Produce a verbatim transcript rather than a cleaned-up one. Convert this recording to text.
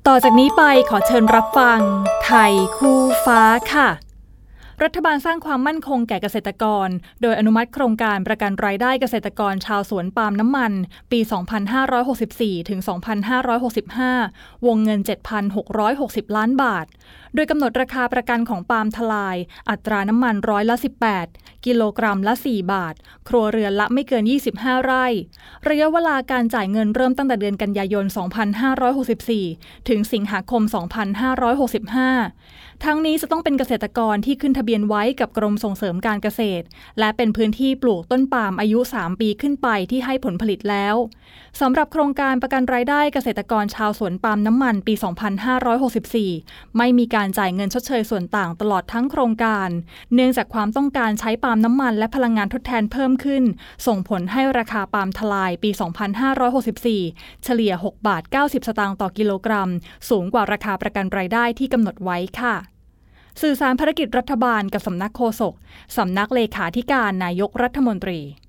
ต่อจากนี้ไปขอเชิญรับฟังไทยคู่ฟ้าค่ะรัฐบาลสร้างความมั่นคงแก่เกษตรกรโดยอนุมัติโครงการประกันรายได้เกษตรกรชาวสวนปาล์มน้ำมันปี สองพันห้าร้อยหกสิบสี่ ถึง สองพันห้าร้อยหกสิบห้า วงเงิน เจ็ดพันหกร้อยหกสิบ ล้านบาทโดยกำหนดราคาประกันของปาล์มทลายอัตราน้ำมันร้อยละ สิบแปด กิโลกรัมละ สี่ บาทครัวเรือนละไม่เกิน ยี่สิบห้า ไร่ระยะเวลาการจ่ายเงินเริ่มตั้งแต่เดือนกันยายน สองพันห้าร้อยหกสิบสี่ ถึงสิงหาคม สองพันห้าร้อยหกสิบห้า ทั้งนี้จะต้องเป็นเกษตรกรที่ขึ้นทะเบียนไว้กับกรมส่งเสริมการเกษตรและเป็นพื้นที่ปลูกต้นปาล์มอายุ สาม ปีขึ้นไปที่ให้ผลผลิตแล้วสำหรับโครงการประกันรายได้เกษตรกรชาวสวนปาล์มน้ำมันปี สองพันห้าร้อยหกสิบสี่ ไม่มีการจ่ายเงินชดเชยส่วนต่างตลอดทั้งโครงการเนื่องจากความต้องการใช้ปาล์มน้ำมันและพลังงานทดแทนเพิ่มขึ้นส่งผลให้ราคาปาล์มทลายปี สองพันห้าร้อยหกสิบสี่ เฉลี่ย หกบาทเก้าสิบ สตางค์ต่อกิโลกรัมสูงกว่าราคาประกันรายได้ที่กำหนดไว้ค่ะสื่อสารภารกิจรัฐบาลกับสำนักโฆษกสำนักเลขาธิการนายกรัฐมนตรี